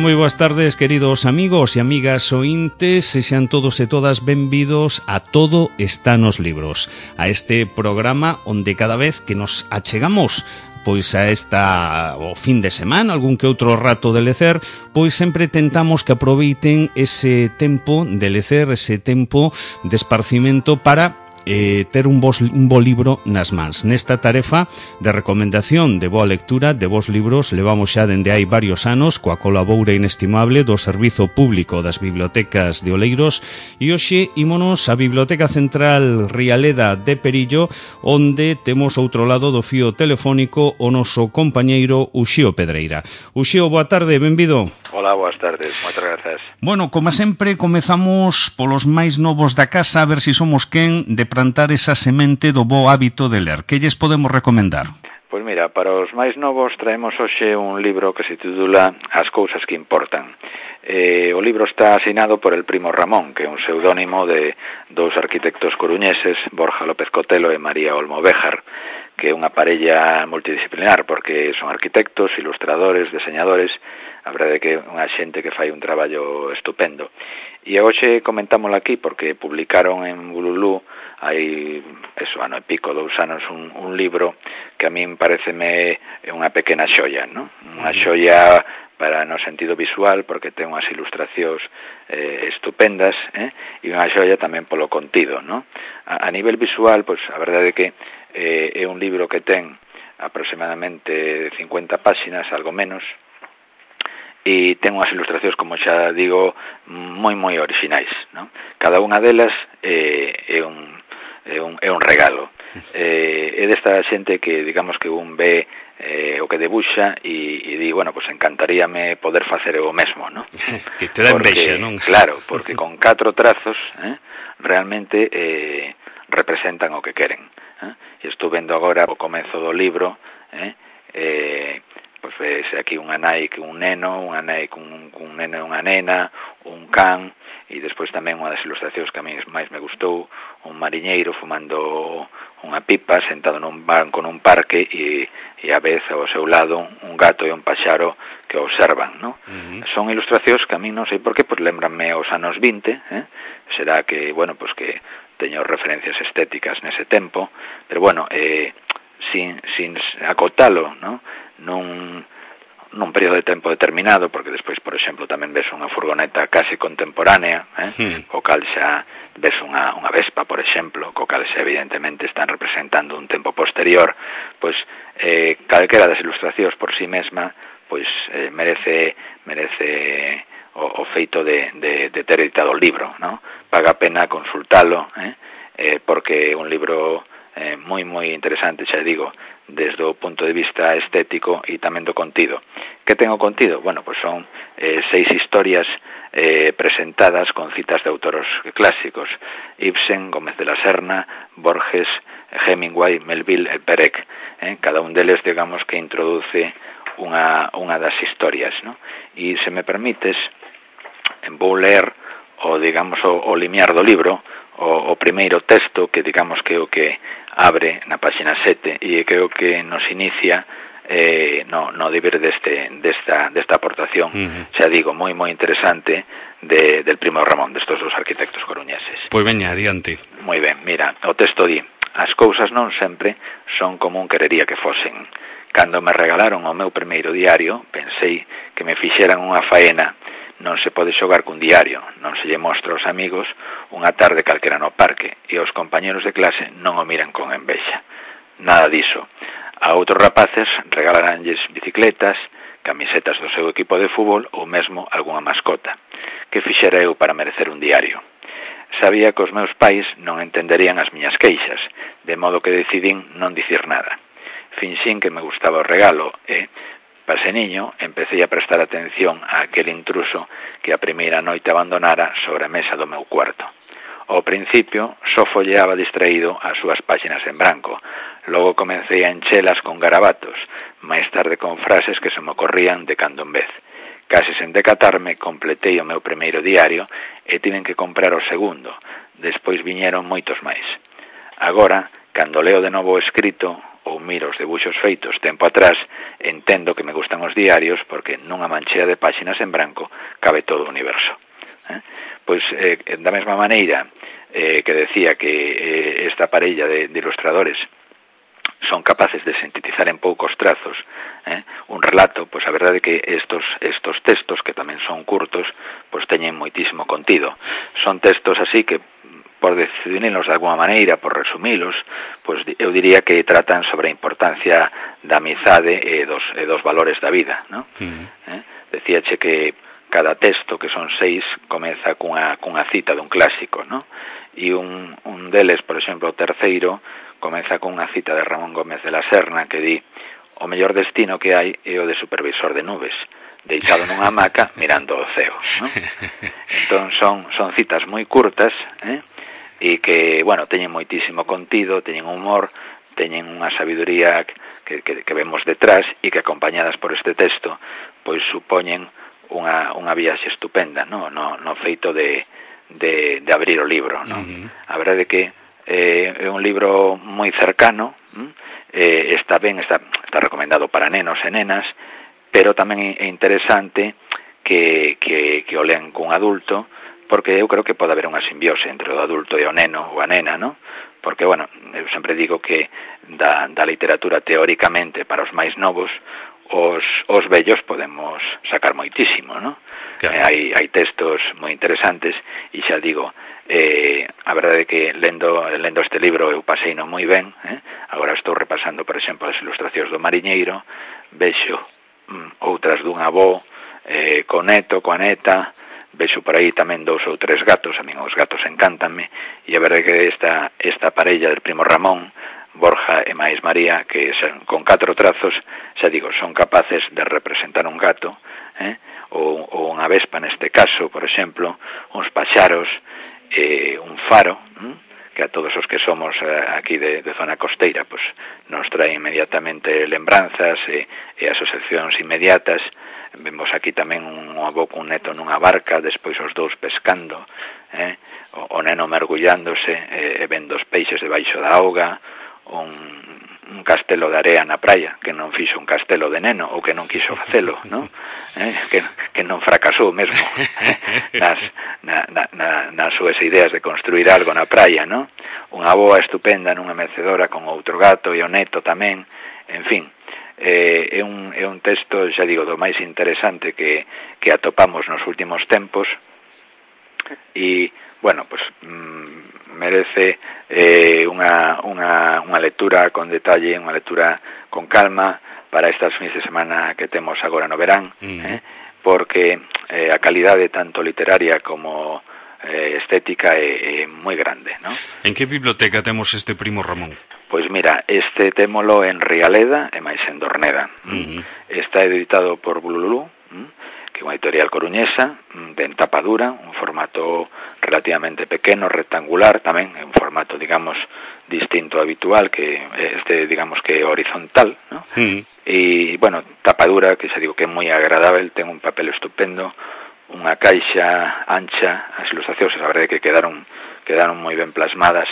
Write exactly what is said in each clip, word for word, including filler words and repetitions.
moi boas tardes, queridos amigos e amigas ointes, sexan todos e todas benvidos a Todo está nos libros, a este programa onde cada vez que nos achegamos pois a esta o fin de semana, algún que outro rato de lecer, pois sempre tentamos que aproveiten ese tempo de lecer, ese tempo de esparcimento para Eh, ter un, vos, un bo libro nas mans. Nesta tarefa de recomendación de boa lectura de vos libros levamos xa dende hai varios anos coa colaboura inestimable do Servizo Público das Bibliotecas de Oleiros e hoxe ímonos á Biblioteca Central Rialeda de Perillo, onde temos outro lado do fío telefónico o noso compañeiro Uxío Pedreira. Uxío, boa tarde, benvido. Hola, boas tardes, moitas grazas. Bueno, como sempre, comezamos polos máis novos da casa, a ver se si somos quen de plantar esa semente do bo hábito de ler. Que lles podemos recomendar? Pois mira, para os máis novos traemos hoxe un libro que se titula As cousas que importan. Eh, o libro está asinado por el primo Ramón, que é un pseudónimo de dous arquitectos coruñeses, Borja López Cotelo e María Olmo Béjar, que é unha parella multidisciplinar, porque son arquitectos, ilustradores, deseñadores. A verdade é que é unha xente que fai un traballo estupendo. E hoxe comentámoslo aquí porque publicaron en Bululú hai, eso, ano e pico, dous anos, un, un libro que a min pareceme unha pequena xoia, non? Unha xoia para no sentido visual, porque ten unhas ilustracións eh, estupendas, eh? E unha xoia tamén polo contido, non? A, a nivel visual, pois, a verdade é que eh, é un libro que ten aproximadamente cincuenta páxinas, algo menos, e ten unhas ilustracións, como xa digo, moi moi orixinais, non? Cada unha delas eh, é un é un é un regalo. Eh, é desta xente que, digamos, que un ve eh, o que debuxa e, e di, bueno, pues encantaríame poder facer o mesmo, non? Que te dá envexa, non? Claro, porque con catro trazos, eh, realmente eh, representan o que queren. Eh? E estou vendo agora o comezo do libro, eh, eh pois vese aquí unha nai que un neno, unha nai cun, cun neno e unha nena, un can, e despois tamén unha das ilustracións que a mí máis me gustou, un mariñeiro fumando unha pipa, sentado nun banco nun parque, e, e a vez ao seu lado un gato e un paxaro que observan, ¿no? Uh-huh. Son ilustracións que a mí non sei por qué, pois lembranme aos anos vinte, eh? Será que, bueno, pois que teño referencias estéticas nese tempo, pero bueno, eh, sin, sin acotalo, ¿no? nun, nun período de tempo determinado, porque despois, por exemplo, tamén ves unha furgoneta casi contemporánea, eh? Mm. O cal xa ves unha, unha Vespa, por exemplo, co cal xa evidentemente están representando un tempo posterior, pois eh, calquera das ilustracións por si sí mesma, pois eh, merece merece o, o feito de, de, de ter editado o libro, ¿no? Paga a pena consultalo, eh? Eh, porque é un libro eh, moi moi interesante, xa digo, desde o punto de vista estético e tamén do contido. Que ten o contido? Bueno, pois son eh, seis historias eh, presentadas con citas de autores clásicos: Ibsen, Gómez de la Serna, Borges, Hemingway, Melville e Perec. Eh? Cada un deles, digamos, que introduce unha, unha das historias, ¿no? E se me permites, vou ler o, digamos, o, o limiar do libro, o, o primeiro texto, que digamos que é o que abre na páxina sete e creo que nos inicia eh, no, no deber deste, desta, desta aportación, uh-huh. Xa digo, moi moi interesante de, del primo Ramón, destos dos arquitectos coruñeses. Pois veña, adiante. Moi ben, mira, o texto di: as cousas non sempre son como un querería que fosen. Cando me regalaron o meu primeiro diario, pensei que me fixeran unha faena. Non se pode xogar cun diario, non se lle mostra aos amigos unha tarde calquera no parque, e os compañeros de clase non o miran con envexa. Nada diso. A outros rapaces regalaranlles bicicletas, camisetas do seu equipo de fútbol ou mesmo algunha mascota. Que fixera eu para merecer un diario? Sabía que os meus pais non entenderían as miñas queixas, de modo que decidín non dicir nada. Finxín que me gustaba o regalo e, para ese niño, empecé a prestar atención a aquel intruso que a primeira noite abandonara sobre a mesa do meu cuarto. Ao principio, só folleaba distraído as súas páxinas en branco. Logo comecei a enchelas con garabatos, máis tarde con frases que se me ocorrían de cando en vez. Case sen decatarme, completei o meu primeiro diario e tiven que comprar o segundo. Despois viñeron moitos máis. Agora, cando leo de novo o escrito, ou eu miro os debuxos feitos tempo atrás, entendo que me gustan os diarios porque nunha manchea de páxinas en branco cabe todo o universo. Eh? Pois, eh, da mesma maneira eh, que decía que eh, esta parella de, de ilustradores son capaces de sintetizar en poucos trazos eh, un relato, pois a verdade é que estos, estos textos, que tamén son curtos, pois teñen moitísimo contido. Son textos así que, por definirlos de alguma maneira, por resumilos, pois eu diría que tratan sobre a importancia da amizade e dos, e dos valores da vida, ¿no? Uh-huh. eh? Decíache que cada texto, que son seis, comeza cunha, cunha cita dun clásico, ¿no? E un, un deles, por exemplo, o terceiro, comeza con unha cita de Ramón Gómez de la Serna que di: o mellor destino que hai é o de supervisor de nubes, deitado nunha hamaca mirando o ceo, ¿no? Entón son, son citas moi curtas, eh? E que, bueno, teñen moitísimo contido, teñen humor, teñen unha sabiduría que, que, que vemos detrás e que, acompañadas por este texto, pois supoñen unha, unha viaxe estupenda, ¿no? No, no feito de, de, de abrir o libro, ¿no? Uh-huh. A verdade é que Eh, é un libro moi cercano, eh, está ben, está, está recomendado para nenos e nenas, pero tamén é interesante que, que, que o lean cun adulto, porque eu creo que pode haber unha simbiose entre o adulto e o neno ou a nena, ¿no? Porque, bueno, eu sempre digo que da, da literatura teóricamente para os máis novos, os, os vellos podemos sacar moitísimo, ¿no? Claro. Eh, hai, hai textos moi interesantes e xa digo, eh, a verdade é que lendo, lendo este libro eu pasei non moi ben, eh? Agora estou repasando, por exemplo, as ilustracións do Mariñeiro, vexo mm, outras dun avó, eh, co neto, coa neta, vexo por aí tamén dous ou tres gatos, a min os gatos encántanme, e a verdade é que esta, esta parella del primo Ramón, Borja e máis María, que son, con catro trazos, xa digo, son capaces de representar un gato, eh? ou, ou unha vespa neste caso, por exemplo, uns paxaros, eh, un faro, hm? que a todos os que somos eh, aquí de, de zona costeira, pues, nos trae inmediatamente lembranzas e, e asociacións inmediatas. Vemos aquí tamén un avó cun neto nunha barca, despois os dous pescando, eh? o, o neno mergullándose e, e vendo os peixes debaixo da auga, un, un castelo de area na praia, que non fixo un castelo de neno, ou que non quiso facelo, ¿no? Eh? Que, que non fracasou mesmo nas, na, na, na, nas súas ideas de construir algo na praia, ¿no? Unha boa estupenda nunha mecedora con outro gato e o neto tamén, en fin. Eh, é, un, é un texto, xa digo, do máis interesante que, que atopamos nos últimos tempos e, bueno, pues mm, merece eh, unha, unha, unha lectura con detalle, unha lectura con calma para estas fins de semana que temos agora no verán, mm. eh, porque eh, a calidade tanto literaria como eh, estética é, é moi grande, ¿no? En que biblioteca temos este primo Ramón? Pois mira, este témolo en Rialeda e máis en Dorneda. Uh-huh. Está editado por Bululú, que é unha editorial coruñesa, de entapadura, un formato relativamente pequeno, rectangular, tamén é un formato, digamos, distinto habitual, que este, digamos, que é horizontal, ¿no? Uh-huh. E, bueno, tapadura, que xa digo que é moi agradable, ten un papel estupendo, unha caixa ancha, as ilustracións, a verdade que quedaron, quedaron moi ben plasmadas,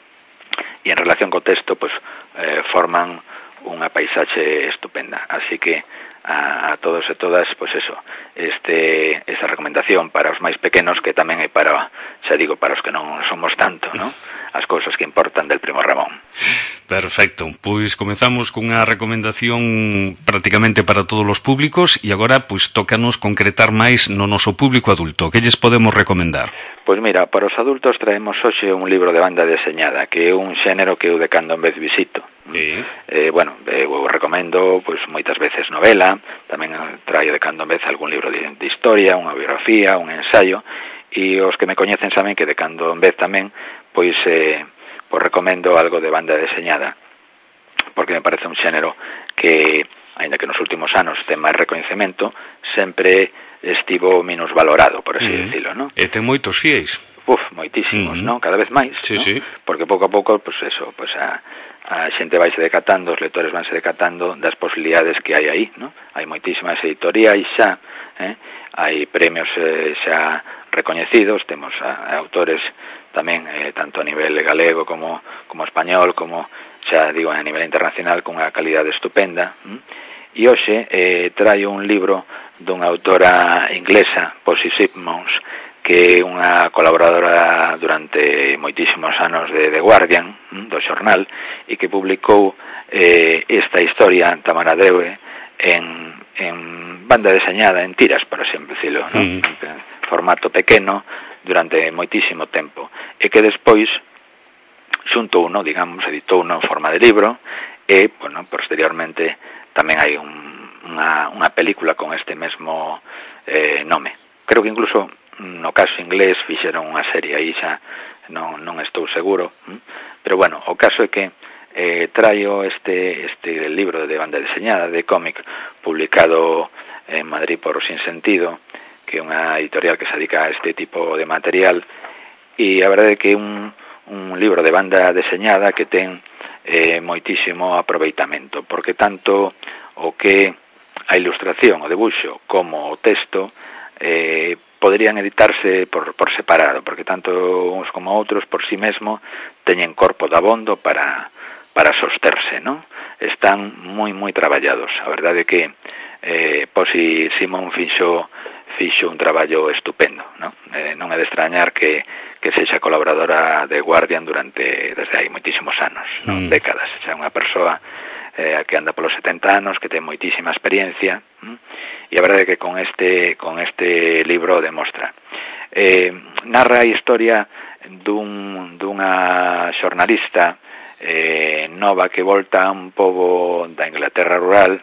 e en relación co texto, pues, eh, forman unha paisaxe estupenda. Así que a, a todos e todas, pues eso, este, esta recomendación para os máis pequenos, que tamén é para, xa digo, para os que non somos tanto, ¿no? As cousas que importan del primo Ramón. Perfecto, pois comezamos cunha recomendación prácticamente para todos os públicos e agora, pois, tócanos concretar máis no noso público adulto. Que lles podemos recomendar? Pois mira, para os adultos traemos hoxe un libro de banda deseñada, que é un xénero que eu de cando en vez visito. Sí. Eh, bueno, eu recomendo pois moitas veces novela, tamén traio de cando en vez algún libro de, de historia, unha biografía, un ensayo, e os que me coñecen saben que de cando en vez tamén pois, eh, pois recomendo algo de banda deseñada, porque me parece un xénero que, aínda que nos últimos anos ten máis recoñecemento, sempre estivo menos valorado, por así uh-huh. decirlo, ¿no? E ten moitos fiéis. Uf, moitísimos, uh-huh. ¿no? Cada vez máis, sí, ¿no? Sí. Porque pouco a pouco, pues eso, pues a, a xente vaise decatando, os lectores vanse decatando das posibilidades que hai aí, ¿no? Hai moitísimas editoriais xa, eh? Hai premios eh, xa recoñecidos, temos a, a autores tamén, eh, tanto a nivel galego como, como español, como xa digo a nivel internacional con unha calidade estupenda. E hoxe eh, traio un libro dunha autora inglesa, Posy Simmonds, que é unha colaboradora durante moitísimos anos de The Guardian, do xornal, e que publicou eh, esta historia, Tamara Drewe, en, en banda deseñada, en tiras, por exemplo, decirlo, ¿no? Mm. En formato pequeno, durante moitísimo tempo, e que despois xuntou uno, digamos, editou uno en forma de libro, e, bueno, posteriormente tamén hai un, unha, unha película con este mesmo eh, nome. Creo que incluso no caso inglés fixeron unha serie aí xa, non, non estou seguro, pero bueno, o caso é que eh, traio este, este libro de banda deseñada, de cómic, publicado en Madrid por Sin Sentido, que é unha editorial que se dedica a este tipo de material, e a verdade é que é un, un libro de banda deseñada que ten eh, moitísimo aproveitamento, porque tanto o que a ilustración, o debuxo, como o texto eh, poderían editarse por, por separado, porque tanto uns como outros por si sí mesmo teñen corpo dabondo para, para sosterse, ¿no? Están moi, moi traballados. A verdade é que eh, Posy Simmonds fixo fixo un traballo estupendo, ¿no? Eh, non é de extrañar que, que sexa colaboradora de Guardian durante, desde hai moitísimos anos, ¿no? Mm. Décadas. Xa unha persoa eh, que anda polos setenta anos, que ten moitísima experiencia, ¿no? E a verdade é que con este, con este libro demostra. Eh, narra a historia dun, dunha xornalista eh, nova que volta a un pobo da Inglaterra rural,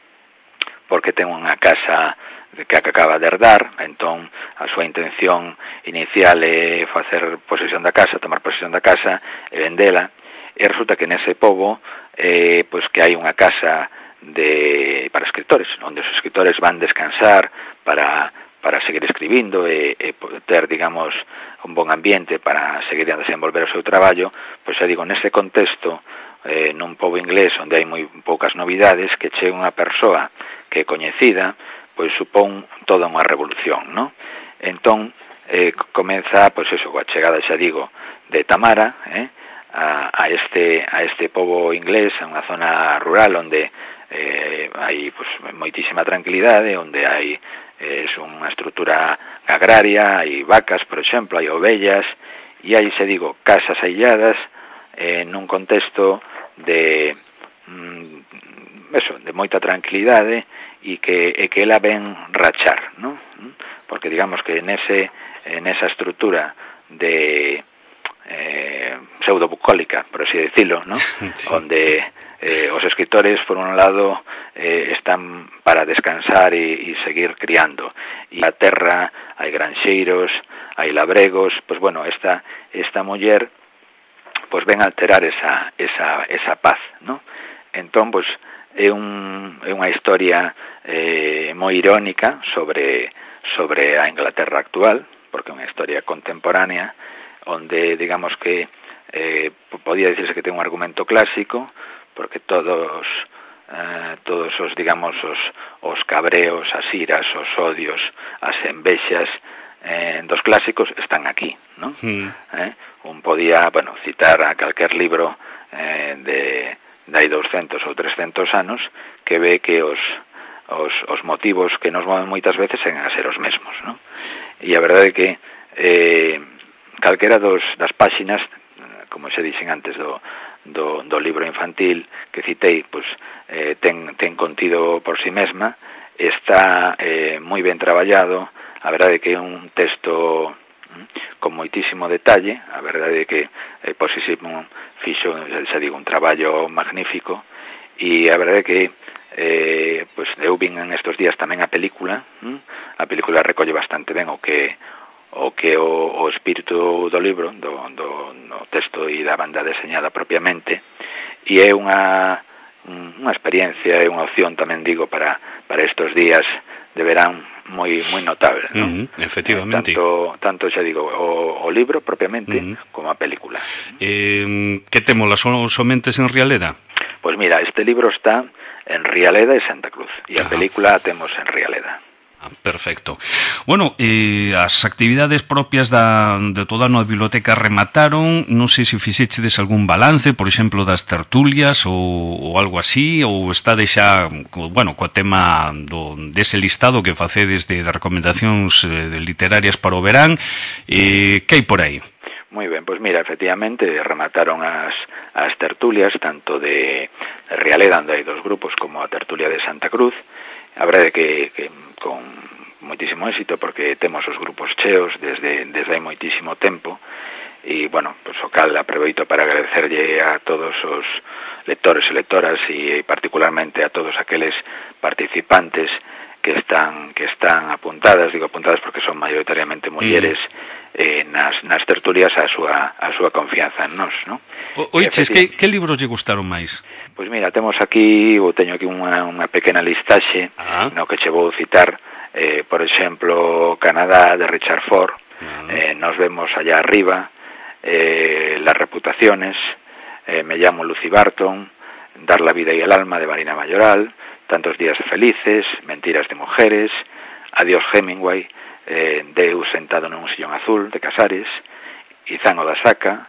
porque ten unha casa que acaba de herdar, entón a súa intención inicial é facer posesión da casa, tomar posesión da casa e vendela, e resulta que nese pobo eh, pois que hai unha casa de para escritores, onde os escritores van descansar para para seguir escribindo e, e ter, digamos, un bon ambiente para seguir a desenvolver o seu traballo, pois xa digo, nese contexto, eh, nun pobo inglés onde hai moi poucas novidades, que chegue unha persoa que é coñecida, pois supón toda unha revolución, ¿no? Entón, eh, comeza, pois eso, coa chegada, xa digo, de Tamara, eh, a, a este a este pobo inglés, a unha zona rural onde eh, hai pois moitísima tranquilidade, onde hai eh, unha estrutura agraria, hai vacas, por exemplo, hai ovellas, e hai, xa digo, casas ailladas eh, nun contexto de mm, eso, de moita tranquilidade, e que, e que ela ven rachar, ¿no? Porque digamos que nese, nesa estrutura de eh, pseudo-bucólica, por así decirlo, ¿no? Sí. Onde eh, os escritores, por un lado, eh, están para descansar e, e seguir criando, e a terra, hai granxeiros, hai labregos, pues bueno, esta, esta muller pues ven alterar esa, esa, esa paz, ¿no? Entón, pues, é, un, é unha historia eh, moi irónica sobre, sobre a Inglaterra actual, porque é unha historia contemporánea, onde, digamos que, eh, podía dicirse que ten un argumento clásico, porque todos, eh, todos os, digamos, os, os cabreos, as iras, os odios, as envexas eh, dos clásicos están aquí, ¿no? Mm. Eh? Un podía, bueno, citar a calquer libro eh, de de hai doscientos ou trescentos anos, que ve que os, os, os motivos que nos moven moitas veces sen a ser os mesmos, ¿no? E a verdade é que eh, calquera dos, das páxinas, como xa dixen antes do, do, do libro infantil que citei, pues, eh, ten, ten contido por si mesma, está eh, moi ben traballado, a verdade é que é un texto con moitísimo detalle, a verdade é que eh, Posy Simmonds fixo, xa digo, un traballo magnífico, e a verdade é que eh, pues, eu vin en estos días tamén a película, hm? A película recolle bastante ben o que o que o, o espírito do libro, do, do, do texto e da banda deseñada propiamente, e é unha, unha experiencia e unha opción, tamén digo, para, para estos días de verán moi moi notable, ¿no? Uh-huh, efectivamente. Tanto, tanto xa digo, o, o libro propiamente uh-huh. como a película. Eh, que temos, las somentes en Rialeda? Pois mira, este libro está en Rialeda e Santa Cruz, e a Ajá. película a temos en Rialeda. Ah, perfecto. Bueno, eh, as actividades propias da, de toda a nova biblioteca remataron. Non sei se fixechedes algún balance, por exemplo, das tertulias ou, ou algo así, ou está xa, bueno, co tema do, dese listado que facedes de, de recomendacións eh, de literarias para o verán. Eh, que hai por aí? Moi ben, pois mira, efectivamente remataron as, as tertulias tanto de Rialeda, onde hai dos grupos, como a tertulia de Santa Cruz. A verdade que, que con moitísimo éxito, porque temos os grupos cheos desde, desde hai moitísimo tempo, e, bueno, pues, o cal aproveito para agradecerlle a todos os lectores e lectoras, e particularmente a todos aqueles participantes que están que están apuntadas, digo apuntadas porque son maioritariamente mulleres, eh, nas, nas tertulias a súa, a súa confianza en nós, non? Oiches, que, que libros lle gustaron máis? Pois mira, temos aquí, ou teño aquí unha, unha pequena listaxe, ah. no que che vou citar, eh, por exemplo, Canadá, de Richard Ford, ah. eh, Nos vemos allá arriba, eh, Las reputaciones, eh, Me llamo Lucy Barton, Dar la vida y el alma, de Marina Mayoral, Tantos días felices, Mentiras de mujeres, Adiós Hemingway, eh, Deus sentado nun sillón azul, de Casares, Izán o da Saca,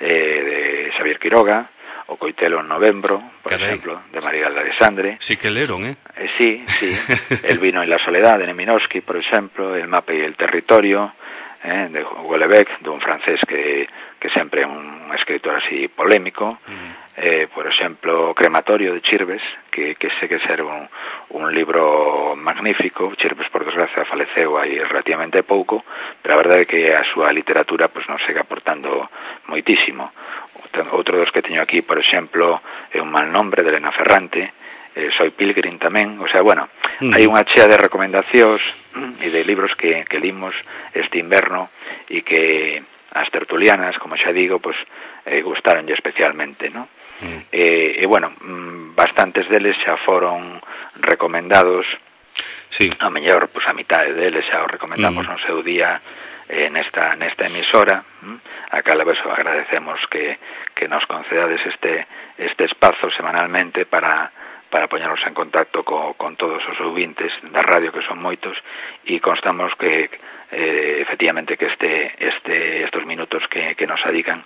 eh, de Xavier Quiroga, O coitelo en novembro, por Caray. exemplo, de Marigal de Alessandre. Sí que leron, eh? eh sí, sí. El vino y la soledad, de Neminovsky, por exemplo, El mapa y el territorio, eh, de Hugo Lebec, dun francés que, que sempre é un escritor así polémico. Mm. Eh, por exemplo, Crematorio, de Chirves, que, que sei que ser un, un libro magnífico. Chirves, por desgracia, faleceu aí relativamente pouco, pero a verdade é que a súa literatura pues, nos segue aportando moitísimo. Outro dos que teño aquí, por exemplo, é Un mal nombre, de Elena Ferrante, eh, Soy Pilgrim tamén, o sea, bueno, mm. hai unha chea de recomendacións e de libros que, que limos este inverno e que as tertulianas, como xa digo, pues, eh, gustaronlle especialmente, ¿no? Mm. Eh, e, bueno, bastantes deles xa foron recomendados, sí. A mellor, pues, a mitad deles xa os recomendamos mm. no seu día, Eh, nesta nesta emisora, hm? A cada vez agradecemos que, que nos concedades este este espazo semanalmente para para poñernos en contacto co, con todos os ouvintes da radio, que son moitos, e constamos que eh, efectivamente que este este estos minutos que, que nos adican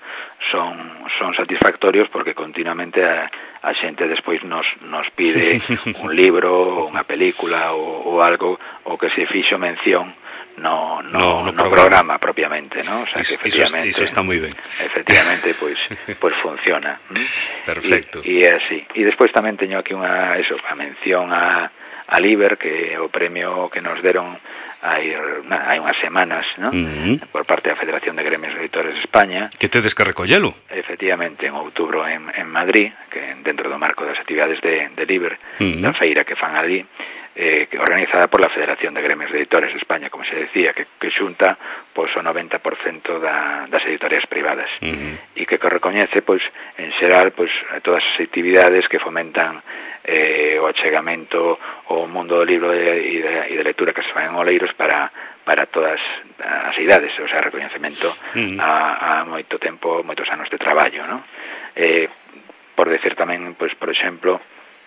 son son satisfactorios, porque continuamente a, a xente despois nos nos pide un libro, unha película ou, ou algo, o que se fixo mención no no, no, no, no programa. programa propiamente, ¿no? O sea, que efectivamente eso, eso está moi ben. Efectivamente, pois pues, pues funciona. Perfecto. E é así. E despois tamén teño aquí unha eso, a mención a a Liber, que é o premio que nos deron hai hai unhas semanas, ¿no? Uh-huh. Por parte da Federación de Gremios de Editores de España. Que tedes que recollelo. Efectivamente, en outubro en en Madrid, que dentro do marco das actividades de de Liber, uh-huh. da feira que fan ali. Eh, que organizada por la Federación de Gremios de Editores de España, como se decía, que, que xunta pois, o noventa por cento da, das editorias privadas, uh-huh. e que, que recoñece, pois, en xeral, pois, todas as actividades que fomentan eh, o achegamento ao mundo do libro e de, de, de lectura que se fan en Oleiros para, para todas as idades, o sea, recoñecemento uh-huh. a, a moito tempo, moitos anos de traballo, ¿no? Eh, por decir tamén, pois, por exemplo,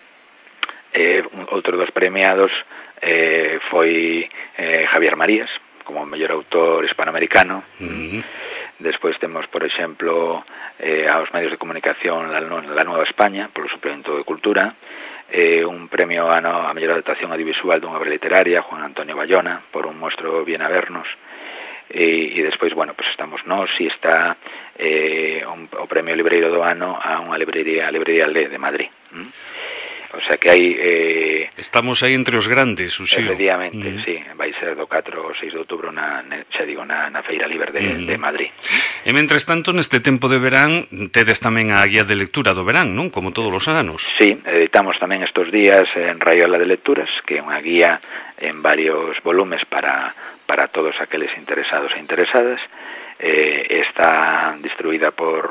Eh, outro dos premiados eh, foi eh, Javier Marías, como mellor autor hispanoamericano. Uh-huh. Despois temos, por exemplo, eh, aos medios de comunicación La, La Nueva España, polo suplemento de cultura, eh, un premio a, no, a mellor adaptación audiovisual dunha obra literaria, Juan Antonio Bayona, por Un monstruo viene a vernos. E, e despois, bueno, pues estamos nós, e está eh, un, o premio libreiro do ano a unha librería, a librería Le, de Madrid. ¿Mm? O sea que hai... Eh, Estamos aí entre os grandes, Uxío. Efectivamente, mm. sí. Vai ser do catro ao seis de outubro na, xa digo, na, na Feira Libre de, mm. de Madrid. E, mentres tanto, neste tempo de verán, tedes tamén a guía de lectura do verán, non? Como todos os anos. Sí, editamos tamén estes días en Raiola de Lecturas, que é unha guía en varios volumes para, para todos aqueles interesados e interesadas. Eh, está distribuída por...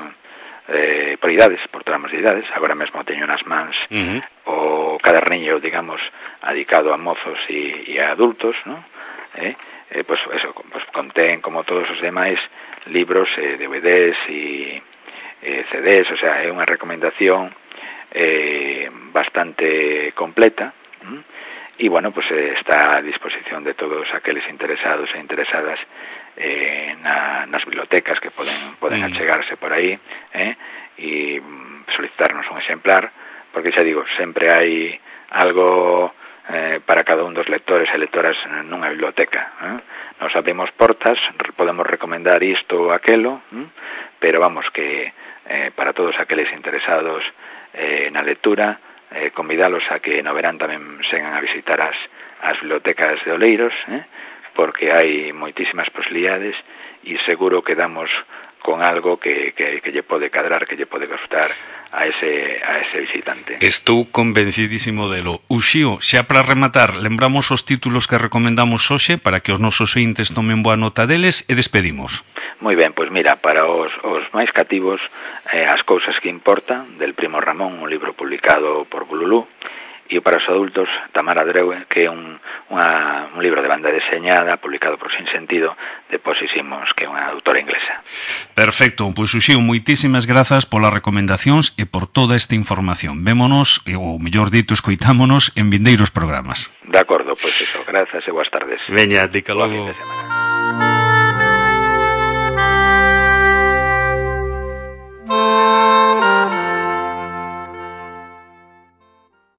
Eh, por idades, por tramos de idades. Agora mesmo teño nas mans uh-huh. o caderniño, digamos, dedicado a mozos e, e a adultos, ¿no? Eh, eh, pues eso, pues contén, como todos os demais, libros, eh, D V Ds e eh, C Ds, o sea, é unha recomendación eh, bastante completa, ¿eh? e, bueno, pues eh, está a disposición de todos aqueles interesados e interesadas eh, na, nas bibliotecas que poden, poden mm. achegarse por aí, eh, e solicitarnos un exemplar, porque xa digo, sempre hai algo eh, para cada un dos lectores e lectoras nunha biblioteca. Eh? Nos abrimos portas, podemos recomendar isto ou aquelo, eh? pero vamos, que eh, para todos aqueles interesados eh, na lectura, eh, convidalos a que no verán tamén segan a visitar as, as bibliotecas de Oleiros, eh? porque hai moitísimas posibilidades e seguro que damos con algo que, que, que lle pode cadrar, que lle pode gustar a ese, a ese visitante. Estou convencidísimo delo. Uxío, xa para rematar, lembramos os títulos que recomendamos hoxe para que os nosos ointes tomen boa nota deles e despedimos. Moi ben, pois mira, para os, os máis cativos, eh, As cousas que importan, del Primo Ramón, un libro publicado por Bululú, e para os adultos, Tamara Drewe, que é un, unha, un libro de banda deseñada publicado por Sin Sentido de Posy Simons, que é unha autora inglesa. Perfecto, pois Uxío, moitísimas grazas polas recomendacións e por toda esta información. Vémonos, ou mellor dito, escoitámonos en vindeiros programas. De acordo, pois iso, grazas e boas tardes. Veña, dica logo.